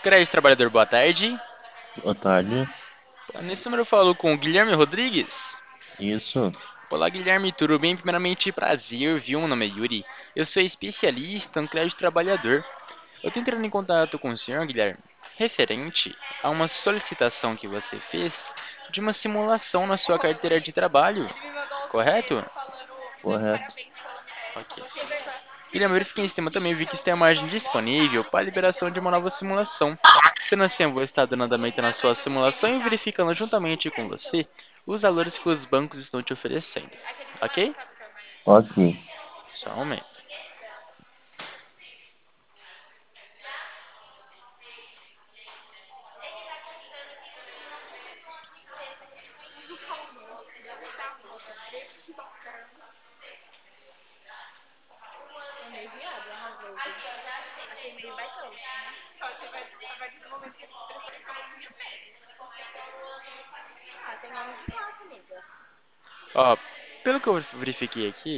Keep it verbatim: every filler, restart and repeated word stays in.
Crédito Trabalhador, boa tarde. Boa tarde. Nesse número eu falo com o Guilherme Rodrigues. Isso. Olá, Guilherme, tudo bem? Primeiramente, prazer, viu? Meu nome é Yuri. Eu sou especialista em crédito trabalhador. Eu tô entrando em contato com o senhor, Guilherme, referente a uma solicitação que você fez de uma simulação na sua carteira de trabalho, correto? Correto. Ok. Guilherme, eu verifiquei esse tema também, vi que está a margem disponível para a liberação de uma nova simulação. Sendo assim, eu vou estar dando andamento na sua simulação e verificando juntamente com você os valores que os bancos estão te oferecendo. Ok? Ok. Só um momento. Ó, pelo que eu verifiquei aqui,